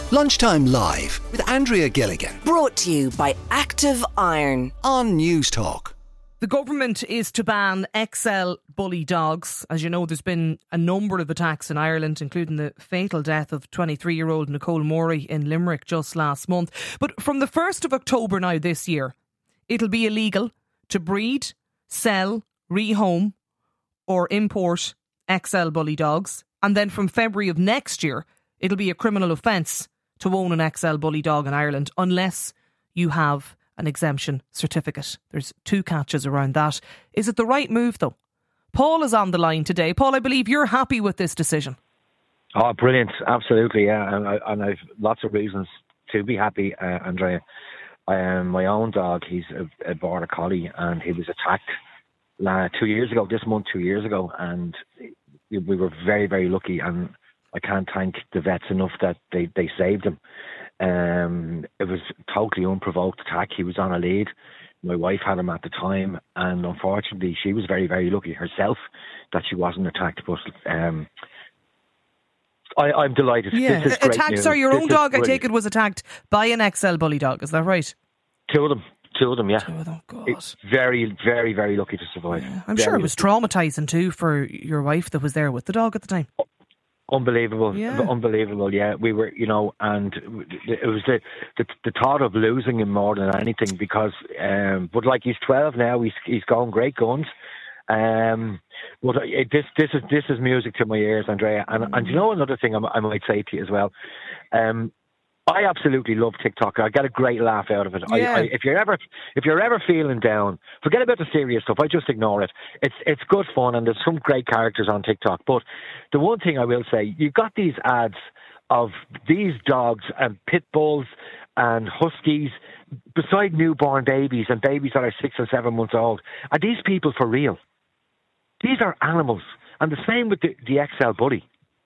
Lunchtime Live with Andrea Gilligan Brought to you by Active Iron on News Talk. The government is to ban XL bully dogs. As you know, there's been a number of attacks in Ireland, including the fatal death of 23-year-old Nicole Morey in Limerick just last month. But from the 1st of October now this year, it'll be illegal to breed, sell, rehome or import XL bully dogs. And then from February of next year, it'll be a criminal offence to own an XL bully dog in Ireland unless you have an exemption certificate. There's two catches around that. Is it the right move though? Paul is on the line today. Paul, I believe you're happy with this decision. Oh, brilliant. Absolutely, yeah. And I've lots of reasons to be happy, Andrea. My own dog, he's a border collie, and he was attacked 2 years ago, this month, 2 years ago. And we were very, very lucky, and I can't thank the vets enough that they saved him. It was totally unprovoked attack. He was on a lead. My wife had him at the time, and unfortunately she was very, very lucky herself that she wasn't attacked. But I'm delighted. Yeah, this is great attacked. news. Sorry, your This own is dog, I brilliant. take it, was attacked by an XL bully dog. Is that right? Two of them, yeah. Two of them, God. It's very, very, very lucky to survive. Yeah. I'm sure it was traumatising too for your wife that was there with the dog at the time. Unbelievable, Yeah. Unbelievable. Yeah, we were, and it was the thought of losing him more than anything because, but like he's 12 now, he's going great guns. But this is music to my ears, Andrea. And you know another thing I might say to you as well. I absolutely love TikTok. I get a great laugh out of it. Yeah. If you're ever feeling down, forget about the serious stuff. I just ignore it. It's good fun, and there's some great characters on TikTok. But the one thing I will say, you've got these ads of these dogs and pit bulls and huskies beside newborn babies and babies that are 6 or 7 months old. Are these people for real? These are animals, and the same with the XL bully.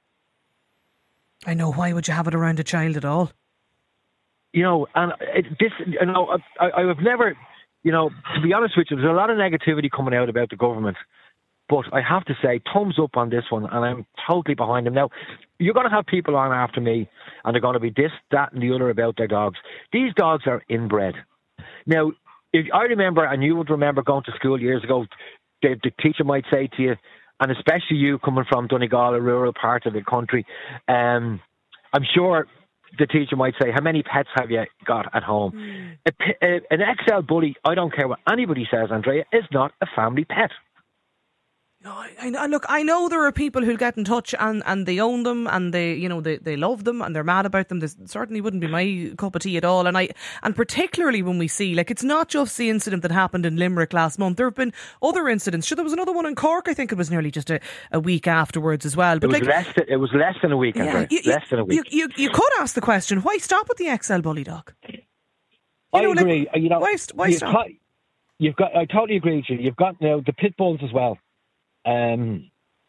I know. Why would you have it around a child at all? And I have never, to be honest with you, there's a lot of negativity coming out about the government. But I have to say, thumbs up on this one, and I'm totally behind them. Now, you're going to have people on after me, and they're going to be this, that, and the other about their dogs. These dogs are inbred. Now, if I remember, and you would remember going to school years ago, the teacher might say to you, and especially you coming from Donegal, a rural part of the country, I'm sure the teacher might say, how many pets have you got at home? An XL bully, I don't care what anybody says, Andrea, is not a family pet. No, I know there are people who'll get in touch and they own them and they love them and they're mad about them. This certainly wouldn't be my cup of tea at all. And particularly when we see, it's not just the incident that happened in Limerick last month. There have been other incidents. Sure, there was another one in Cork. I think it was nearly just a week afterwards as well. But it was less than a week, Andrea. Less than a week. You could ask the question, why stop with the XL bully dog? I agree. Why stop? I totally agree with you. You've got now the pit bulls as well. The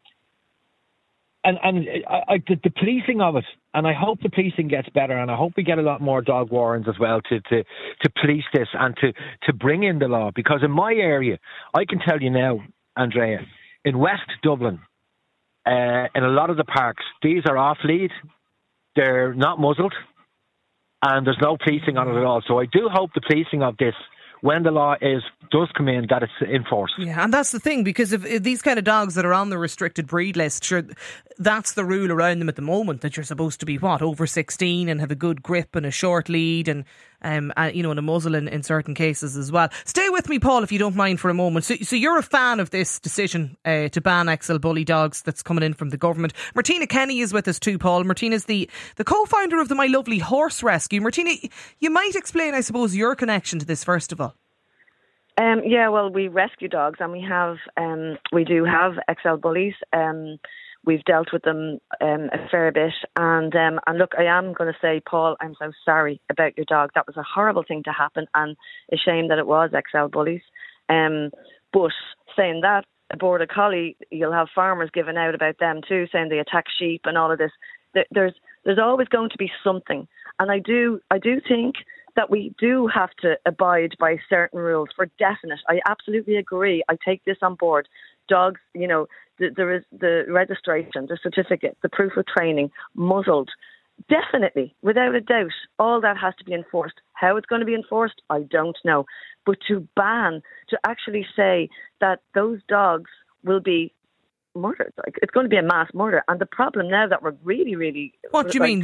policing of it, and I hope the policing gets better, and I hope we get a lot more dog warrants as well to police this and to bring in the law. Because in my area, I can tell you now, Andrea, in West Dublin, in a lot of the parks, these are off lead, they're not muzzled, and there's no policing on it at all. So I do hope the policing of this, when the law does come in, that it's enforced. Yeah, and that's the thing, because if these kind of dogs that are on the restricted breed list, sure, that's the rule around them at the moment, that you're supposed to be, over 16 and have a good grip and a short lead and and a muzzle in certain cases as well. Stay with me, Paul, if you don't mind for a moment. So you're a fan of this decision to ban XL bully dogs that's coming in from the government. Martina Kenny is with us too, Paul. Martina's the co-founder of the My Lovely Horse Rescue. Martina, you might explain, I suppose, your connection to this first of all. We rescue dogs, and we do have XL bullies. We've dealt with them a fair bit, and look, I am going to say, Paul, I'm so sorry about your dog. That was a horrible thing to happen, and a shame that it was XL bullies. But saying that, a border collie, you'll have farmers giving out about them too, saying they attack sheep and all of this. There's always going to be something, and I do think that we do have to abide by certain rules for definite. I absolutely agree. I take this on board. Dogs, there is the registration, the certificate, the proof of training, muzzled, definitely, without a doubt, all that has to be enforced. How it's going to be enforced, I don't know. But to actually say that those dogs will be murdered, like, it's going to be a mass murder. And the problem now that we're really, really... What do you mean?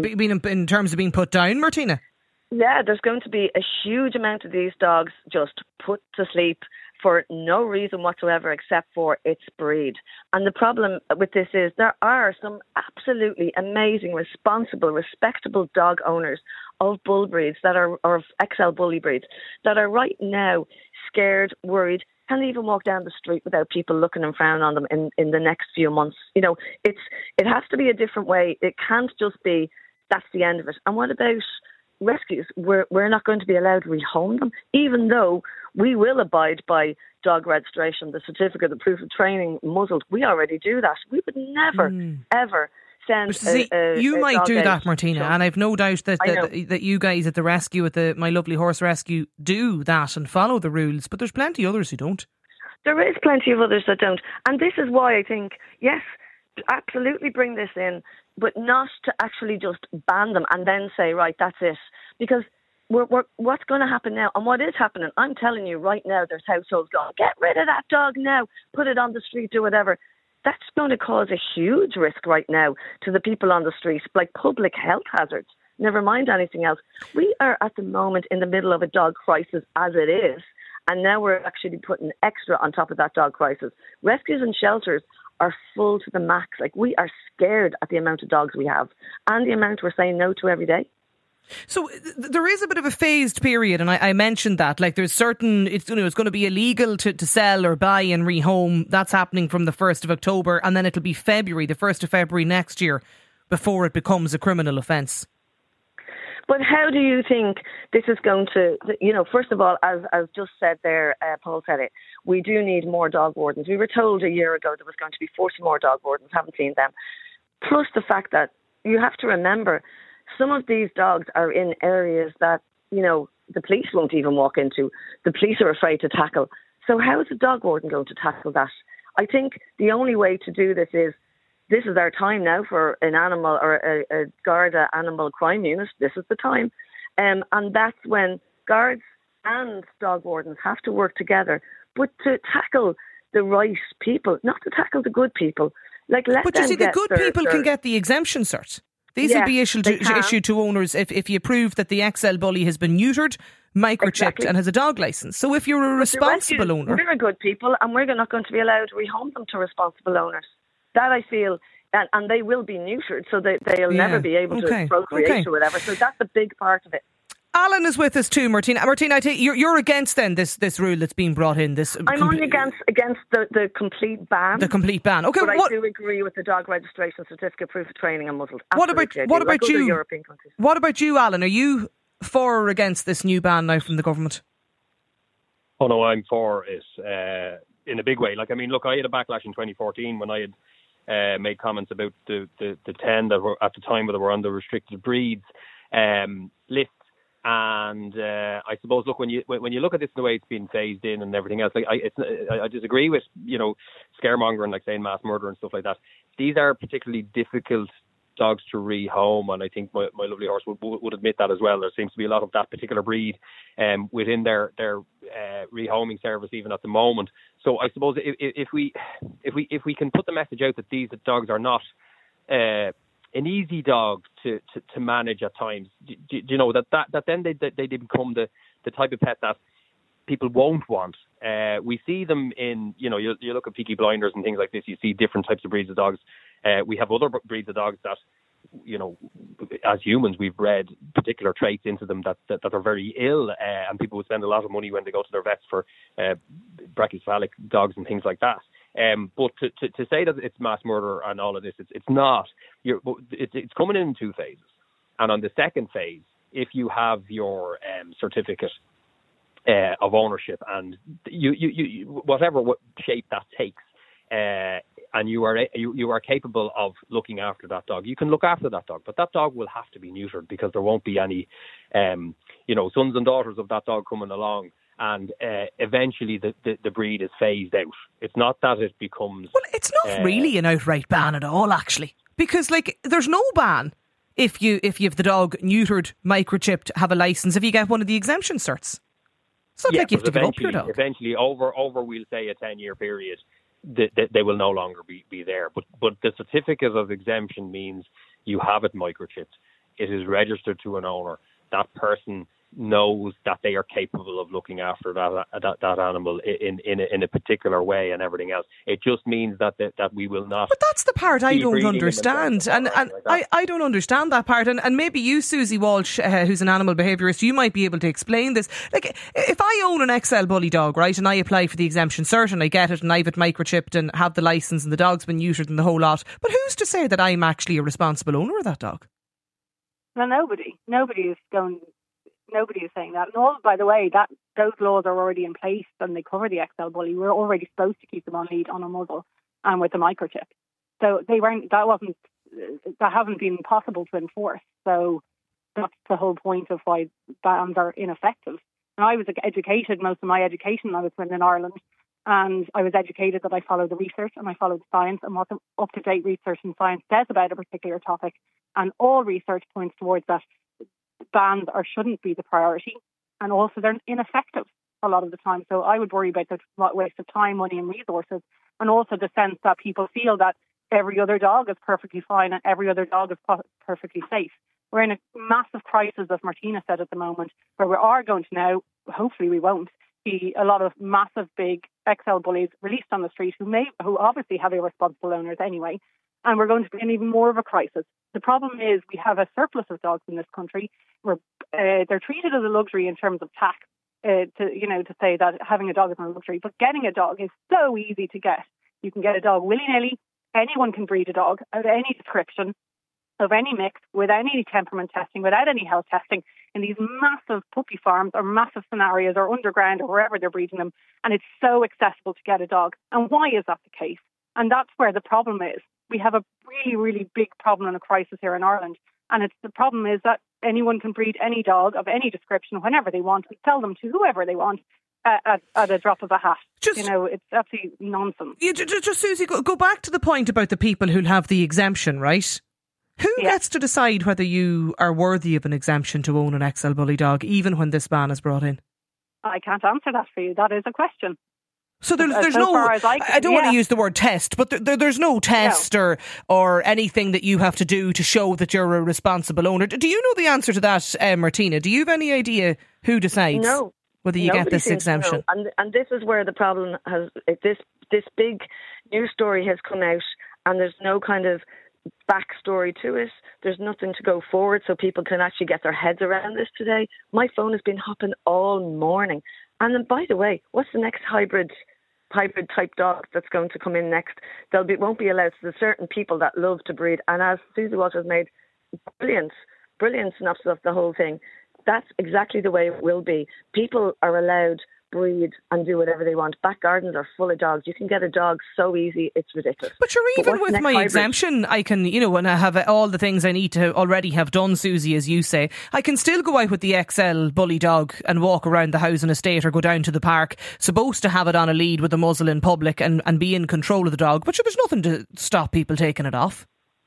In terms of being put down, Martina? Yeah, there's going to be a huge amount of these dogs just put to sleep for no reason whatsoever except for its breed. And the problem with this is there are some absolutely amazing, responsible, respectable dog owners of bull breeds or of XL bully breeds that are right now scared, worried, can't even walk down the street without people looking and frowning on them in the next few months. You know, it has to be a different way. It can't just be that's the end of it. And what about rescues? We're not going to be allowed to rehome them, even though we will abide by dog registration, the certificate, the proof of training, muzzled. We already do that. We would never, ever send you might dog do out. that, Martina, and I've no doubt that you guys at the rescue, at the My Lovely Horse Rescue, do that and follow the rules, but there's plenty others who don't. There is plenty of others that don't. And this is why I think, yes, absolutely bring this in, but not to actually just ban them and then say, right, that's it. Because what's going to happen now, and what is happening, I'm telling you right now, there's households going, get rid of that dog now, put it on the street, do whatever. That's going to cause a huge risk right now to the people on the street, like public health hazards, never mind anything else. We are at the moment in the middle of a dog crisis as it is, and now we're actually putting extra on top of that dog crisis. Rescues and shelters are full to the max. Like, we are scared at the amount of dogs we have and the amount we're saying no to every day. So there is a bit of a phased period, and I mentioned that. Like, there's certain, it's going to be illegal to sell or buy and rehome. That's happening from the 1st of October, and then it'll be February, the 1st of February next year, before it becomes a criminal offence. But how do you think this is going to, first of all, as just said there, Paul said it, we do need more dog wardens. We were told a year ago there was going to be 40 more dog wardens, haven't seen them. Plus the fact that you have to remember, some of these dogs are in areas that, the police won't even walk into. The police are afraid to tackle. So how is a dog warden going to tackle that? I think the only way to do this is our time now for an animal or a Garda animal crime unit. This is the time. And that's when guards and dog wardens have to work together, but to tackle the right people, not to tackle the good people. But you see, the good people can get the exemption cert. These will be issued to owners if you prove that the XL bully has been neutered, microchipped and has a dog licence. So if you're a responsible owner... We're good people and we're not going to be allowed to rehome them to responsible owners. That I feel, and they will be neutered, so they'll never be able to procreate or whatever. So that's a big part of it. Alan is with us too, Martina. Martina, I take you're against then this rule that's being brought in. I'm only against the complete ban. The complete ban. Okay, but I do agree with the dog registration certificate, proof of training, and muzzled. What about you? European countries. What about you, Alan? Are you for or against this new ban now from the government? Oh no, I'm for it in a big way. I had a backlash in 2014 when I had made comments about the 10 that were at the time that were on the restricted breeds list. And I suppose, look, when you look at this, the way it's been phased in and everything else, I disagree with scaremongering, like saying mass murder and stuff like that. These are particularly difficult dogs to rehome, and I think my lovely horse would admit that as well. There seems to be a lot of that particular breed within their rehoming service even at the moment. So I suppose if we can put the message out that these dogs are not an easy dog to manage at times, you know, that then they become the type of pet that people won't want. We see them in, you look at Peaky Blinders and things like this, you see different types of breeds of dogs. We have other breeds of dogs that, as humans, we've bred particular traits into them that are very ill, and people would spend a lot of money when they go to their vets for brachycephalic dogs and things like that. But to say that it's mass murder and all of this, it's not. It's coming in 2 phases. And on the second phase, if you have your certificate of ownership and you whatever shape that takes, and you are capable of looking after that dog, you can look after that dog. But that dog will have to be neutered, because there won't be any, sons and daughters of that dog coming along. And eventually the breed is phased out. It's not that it becomes... Well, it's not really an outright ban at all, actually. Because, there's no ban. if you have the dog neutered, microchipped, have a licence, if you get one of the exemption certs. It's not like you have to give up your dog. Eventually, over we'll say a 10-year period, they will no longer be there. But the certificate of exemption means you have it microchipped. It is registered to an owner. That person knows that they are capable of looking after that animal in a particular way and everything else. It just means that we will not. But that's the part I don't understand, and I don't understand that part. And maybe you, Susie Walsh, who's an animal behaviourist, you might be able to explain this. Like, if I own an XL Bully dog, right, and I apply for the exemption cert and I get it and I have it microchipped and have the licence and the dog's been neutered and the whole lot, but who's to say that I'm actually a responsible owner of that dog? Well, nobody is saying that. And all, by the way, that those laws are already in place and they cover the XL Bully. We're already supposed to keep them on lead, on a muzzle, and with the microchip. So that hasn't been possible to enforce. So that's the whole point of why bans are ineffective. And I was educated, most of my education I was in Ireland, and I was educated that I follow the research and I follow the science and what the up-to-date research and science says about a particular topic. And all research points towards that bans shouldn't be the priority, and also they're ineffective a lot of the time. So I would worry about the waste of time, money and resources, and also the sense that people feel that every other dog is perfectly fine and every other dog is perfectly safe. We're in a massive crisis, as Martina said, at the moment, where we are going to now, hopefully we won't, see a lot of massive big XL bullies released on the street who obviously have irresponsible owners anyway, and we're going to be in even more of a crisis. The problem is we have a surplus of dogs in this country. They're treated as a luxury in terms of tax, to say that having a dog is not a luxury. But getting a dog is so easy to get. You can get a dog willy-nilly. Anyone can breed a dog of any description, of any mix, without any temperament testing, without any health testing, in these massive puppy farms or massive scenarios or underground or wherever they're breeding them. And it's so accessible to get a dog. And why is that the case? And that's where the problem is. We have a really, really big problem and a crisis here in Ireland. And the problem is that anyone can breed any dog of any description whenever they want and sell them to whoever they want at a drop of a hat. It's absolutely nonsense. Just Susie, go back to the point about the people who'll have the exemption, right? Who gets to decide whether you are worthy of an exemption to own an XL Bully dog, even when this ban is brought in? I can't answer that for you. That is a question. So there's no, I don't want to use the word test, but there's no test or anything that you have to do to show that you're a responsible owner. Do you know the answer to that, Martina? Do you have any idea who decides whether you get this exemption? And this is where the problem has, this big news story has come out and there's no kind of backstory to it. There's nothing to go forward so people can actually get their heads around this today. My phone has been hopping all morning. And then, by the way, what's the next hybrid type dog that's going to come in next? Won't be allowed. So there's certain people that love to breed. And as Susie Walsh has made brilliant synopsis of the whole thing, that's exactly the way it will be. People are allowed breed and do whatever they want. Back gardens are full of dogs. You can get a dog so easy, it's ridiculous. But you're even with my exemption, I can, when I have all the things I need to already have done, Susie, as you say, I can still go out with the XL Bully dog and walk around the housing estate or go down to the park, supposed to have it on a lead with a muzzle in public and be in control of the dog. But there's nothing to stop people taking it off.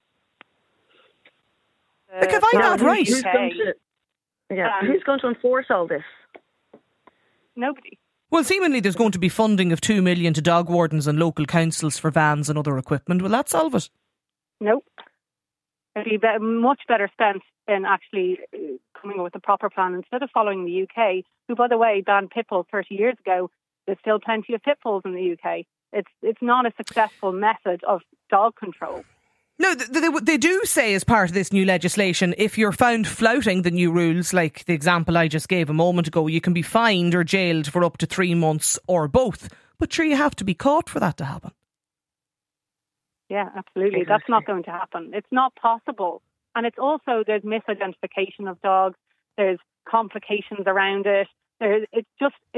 Have I not right? Who's going to enforce all this? Nobody. Well, seemingly there's going to be funding of 2 million to dog wardens and local councils for vans and other equipment. Will that solve it? Nope. It'd be much better spent in actually coming up with a proper plan instead of following the UK, who, by the way, banned pit bulls 30 years ago. There's still plenty of pit bulls in the UK. It's not a successful method of dog control. No, they do say as part of this new legislation, if you're found flouting the new rules, like the example I just gave a moment ago, you can be fined or jailed for up to 3 months or both. But sure, you have to be caught for that to happen. Yeah, absolutely. Exactly. That's not going to happen. It's not possible. And it's also, there's misidentification of dogs. There's complications around it. It's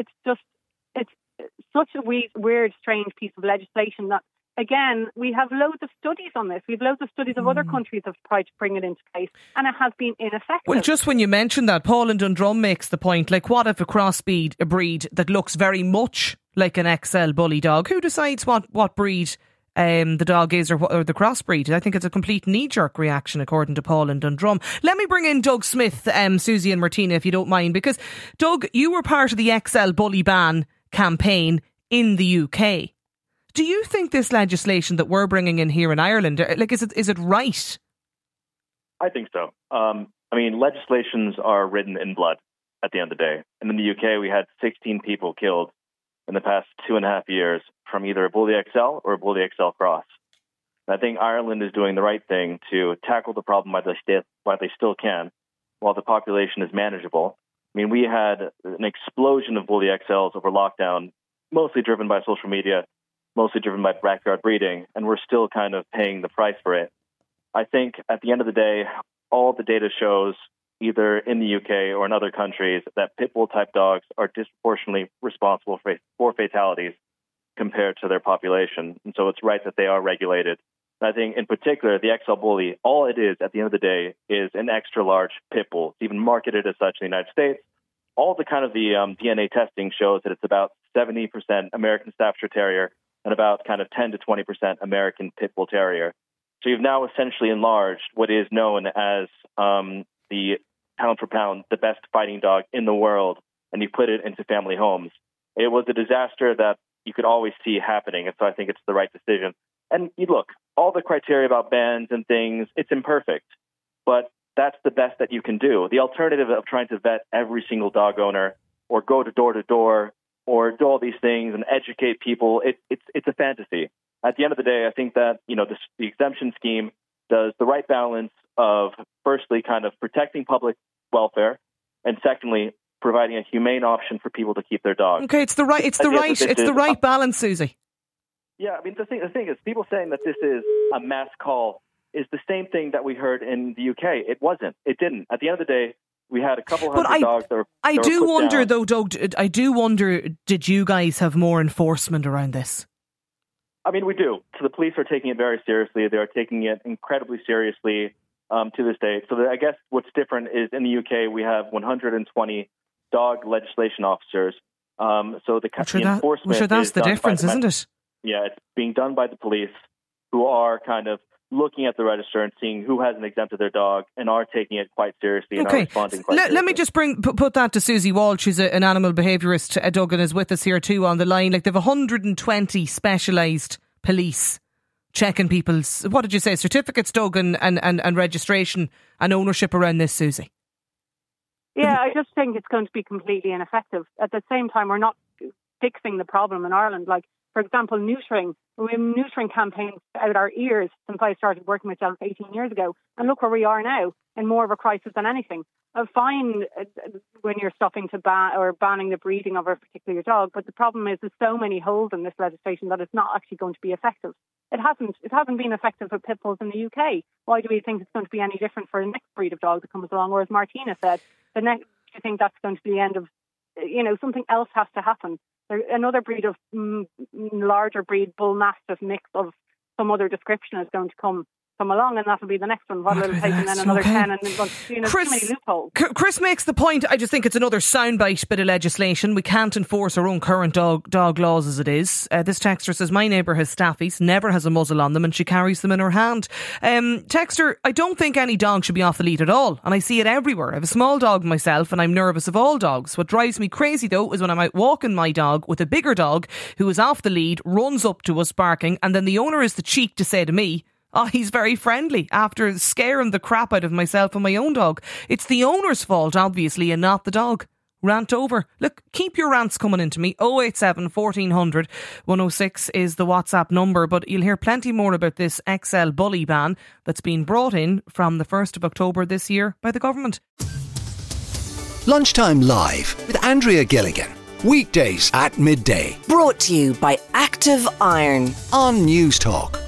such a weird, strange piece of legislation that, again, we have loads of studies on this. We have loads of studies of other countries that have tried to bring it into place, and it has been ineffective. Well, just when you mention that, Paul in Dundrum makes the point, like, what if a breed that looks very much like an XL Bully dog? Who decides what breed the dog is or the crossbreed. I think it's a complete knee-jerk reaction, according to Paul in Dundrum. Let me bring in Doug Smith, Susie and Martina, if you don't mind, because Doug, you were part of the XL bully ban campaign in the UK. Do you think this legislation that we're bringing in here in Ireland, like, is it right? I think so. Legislations are written in blood at the end of the day. And in the UK, we had 16 people killed in the past 2.5 years from either a Bully XL or a Bully XL Cross. And I think Ireland is doing the right thing to tackle the problem while they still can, while the population is manageable. I mean, we had an explosion of Bully XLs over lockdown, mostly driven by social media, mostly driven by backyard breeding, and we're still kind of paying the price for it. I think at the end of the day, all the data shows, either in the UK or in other countries, that pit bull type dogs are disproportionately responsible for fatalities compared to their population. And so it's right that they are regulated. And I think in particular, the XL Bully, all it is at the end of the day is an extra large pit bull. It's even marketed as such in the United States. All the DNA testing shows that it's about 70% American Staffordshire Terrier and about kind of 10 to 20% American Pit Bull Terrier. So you've now essentially enlarged what is known as the pound for pound, the best fighting dog in the world, and you put it into family homes. It was a disaster that you could always see happening, and so I think it's the right decision. And you look, all the criteria about bans and things, it's imperfect, but that's the best that you can do. The alternative of trying to vet every single dog owner or go to door or do all these things and educate people, it's a fantasy. At the end of the day, I think that the exemption scheme does the right balance of, firstly, kind of protecting public welfare, and secondly, providing a humane option for people to keep their dogs. Okay, it's the right balance, Susie. Yeah, I mean, the thing is, people saying that this is a mass call is the same thing that we heard in the UK. It wasn't. It didn't. At the end of the day, we had a couple hundred dogs that were I do wonder, though, Doug, I do wonder, did you guys have more enforcement around this? I mean, we do. So the police are taking it very seriously. They are taking it incredibly seriously to this day. So I guess what's different is in the UK, we have 120 dog legislation officers. So the enforcement that's the difference, isn't it? Yeah, it's being done by the police, who are kind of looking at the register and seeing who hasn't exempted their dog and are taking it quite seriously and are responding quite seriously. Let me just put that to Susie Walsh, who's an animal behaviourist, Doug, and is with us here too on the line. Like, they've 120 specialised police checking people's, what did you say, certificates, Doug, and registration and ownership around this, Susie? Yeah, I just think it's going to be completely ineffective. At the same time, we're not fixing the problem in Ireland. Like, for example, neutering. We have neutering campaigns out our ears since I started working with dogs 18 years ago. And look where we are now, in more of a crisis than anything. Fine when you're stopping to banning the breeding of a particular dog, but the problem is there's so many holes in this legislation that it's not actually going to be effective. It hasn't been effective for pit bulls in the UK. Why do we think it's going to be any different for the next breed of dog that comes along? Or as Martina said, do you think that's going to be the end of, something else has to happen. Another breed of larger breed bull mastiff mix of some other description is going to come along, and that'll be the next one. What will it take, and then another 10, and Chris, too many loopholes. Chris makes the point. I just think it's another soundbite bit of legislation. We can't enforce our own current dog laws as it is. This texter says, my neighbour has staffies, never has a muzzle on them, and she carries them in her hand. Texter, I don't think any dog should be off the lead at all, and I see it everywhere. I have a small dog myself, and I'm nervous of all dogs. What drives me crazy, though, is when I'm out walking my dog with a bigger dog who is off the lead, runs up to us barking, and then the owner has the cheek to say to me, oh, he's very friendly, after scaring the crap out of myself and my own dog. It's the owner's fault, obviously, and not the dog. Rant over. Look, keep your rants coming into me. 087 1400 106 is the WhatsApp number, but you'll hear plenty more about this XL bully ban that's been brought in from the 1st of October this year by the government. Lunchtime Live with Andrea Gilligan. Weekdays at midday. Brought to you by Active Iron On News Talk.